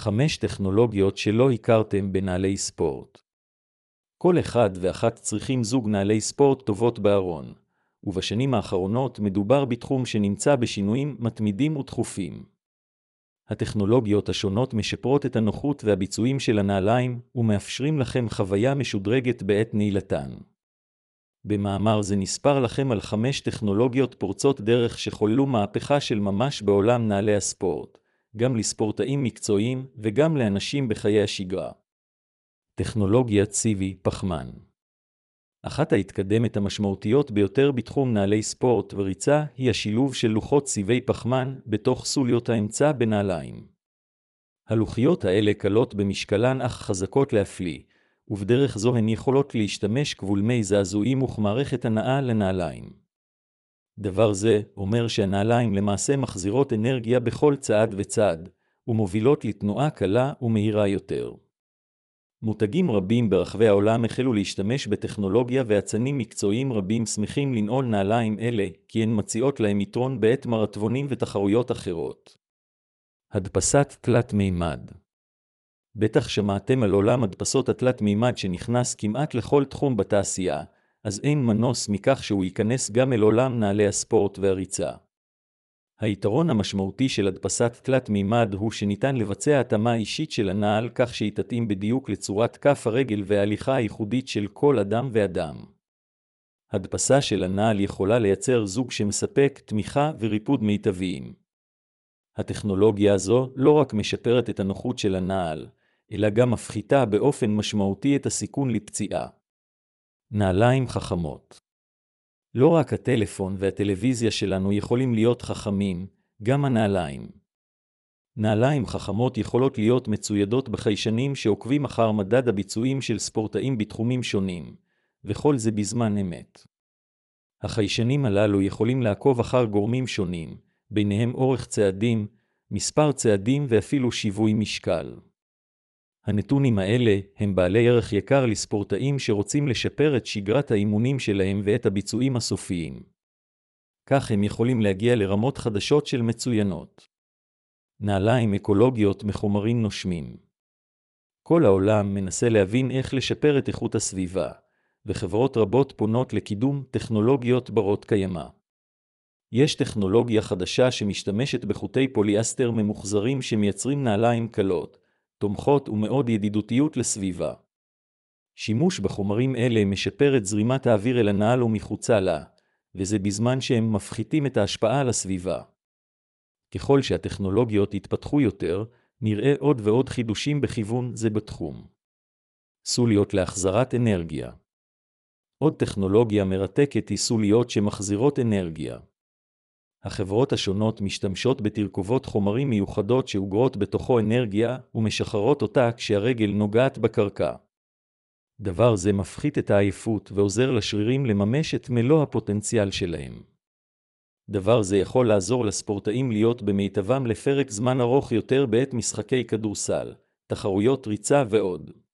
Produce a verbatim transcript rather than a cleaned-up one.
חמש טכנולוגיות שלא הכרתם בנעלי ספורט. כל אחד ואחת צריכים זוג נעלי ספורט טובות בארון, ובשנים האחרונות מדובר בתחום שנמצא בשינויים מתמידים ותכופים. הטכנולוגיות השונות משפרות את הנוחות והביצועים של הנעליים ומאפשרים לכם חוויה משודרגת בעת נעילתן. במאמר זה נספר לכם על חמש טכנולוגיות פורצות דרך שחוללו מהפכה של ממש בעולם נעלי הספורט, גם לספורטאים מקצועיים וגם לאנשים בחיי השגרה. טכנולוגיית סיבי פחמן. אחת ההתקדמת המשמעותיות ביותר בתחום נעלי ספורט וריצה היא השילוב של לוחות סיבי פחמן בתוך סוליות האמצע בנעליים. הלוחיות האלה קלות במשקלן אך חזקות להפליא, ובדרך זו הן יכולות להשתמש כבולמי זעזועים וכמערכת הנעה לנעליים. דבר זה אומר שהנעליים למעשה מחזירות אנרגיה בכל צעד וצעד, ומובילות לתנועה קלה ומהירה יותר. מותגים רבים ברחבי העולם החלו להשתמש בטכנולוגיה ויצרנים מקצועיים רבים שמחים לנעול נעליים אלה, כי הן מציעות להם יתרון בעת מרתונים ותחרויות אחרות. הדפסת תלת מימד. בטח שמעתם על עולם הדפסות התלת מימד שנכנס כמעט לכל תחום בתעשייה, אז אין מנוס מכך שהוא ייכנס גם אל עולם נעלי הספורט והריצה. היתרון המשמעותי של הדפסת תלת מימד הוא שניתן לבצע התאמה אישית של הנעל כך שהיא תתאים בדיוק לצורת כף הרגל וההליכה הייחודית של כל אדם ואדם. הדפסה של הנעל יכולה לייצר זוג שמספק תמיכה וריפוד מיטביים. הטכנולוגיה הזו לא רק משפרת את הנוחות של הנעל, אלא גם מפחיתה באופן משמעותי את הסיכון לפציעה. נעליים חכמות. לא רק הטלפון והטלוויזיה שלנו יכולים להיות חכמים, גם הנעליים. נעליים חכמות יכולות להיות מצוידות בחיישנים שעוקבים אחר מדד הביצועים של ספורטאים בתחומים שונים, וכל זה בזמן אמת. החיישנים הללו יכולים לעקוב אחר גורמים שונים, ביניהם אורך צעדים, מספר צעדים ואפילו שיווי משקל. הנתונים האלה הם בעלי ערך יקר לספורטאים שרוצים לשפר את שגרת האימונים שלהם ואת הביצועים הסופיים. כך הם יכולים להגיע לרמות חדשות של מצוינות. נעליים אקולוגיות מחומרים נושמים. כל העולם מנסה להבין איך לשפר את איכות הסביבה, וחברות רבות פונות לקידום טכנולוגיות ברות קיימא. יש טכנולוגיה חדשה שמשתמשת בחוטי פוליאסטר ממוחזרים שמייצרים נעליים קלות, תומכות ומאוד ידידותיות לסביבה. שימוש בחומרים אלה משפר את זרימת האוויר אל הנעל ומחוצה לה, וזה בזמן שהם מפחיתים את ההשפעה על הסביבה. ככל שהטכנולוגיות יתפתחו יותר, נראה עוד ועוד חידושים בכיוון זה בתחום. סוליות להחזרת אנרגיה. עוד טכנולוגיה מרתקת היא סוליות שמחזירות אנרגיה. החברות השונות משתמשות בתרכובות חומרים מיוחדות שאוגרות בתוכו אנרגיה ומשחררות אותה כשהרגל נוגעת בקרקע. דבר זה מפחית את העייפות ועוזר לשרירים לממש את מלוא הפוטנציאל שלהם. דבר זה יכול לעזור לספורטאים להיות במיטבם לפרק זמן ארוך יותר בעת משחקי כדורסל, תחרויות ריצה ועוד.